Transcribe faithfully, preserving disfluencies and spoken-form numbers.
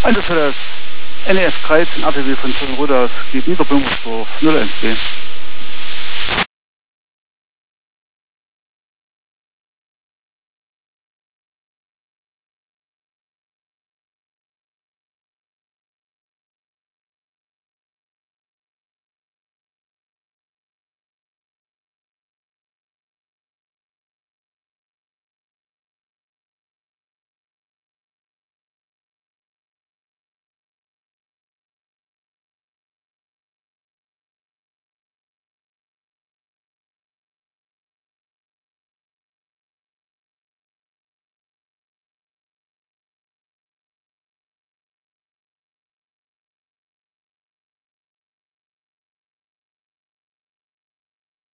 Also für das N E F dreizehn A T W von Schönrode aus geht Niederböhmersdorf null eins B.